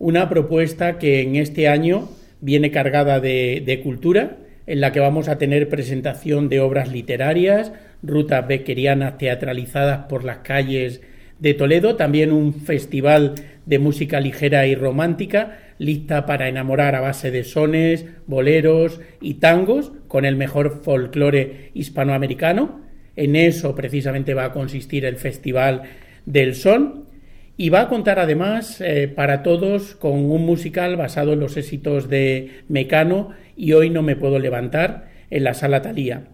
una propuesta que en este año viene cargada de cultura, en la que vamos a tener presentación de obras literarias, rutas beckerianas teatralizadas por las calles de Toledo, también un festival de música ligera y romántica, lista para enamorar a base de sones, boleros y tangos, con el mejor folclore hispanoamericano. En eso precisamente va a consistir el Festival del Son, y va a contar además para todos con un musical basado en los éxitos de Mecano y Hoy no me puedo levantar, en la Sala Thalía.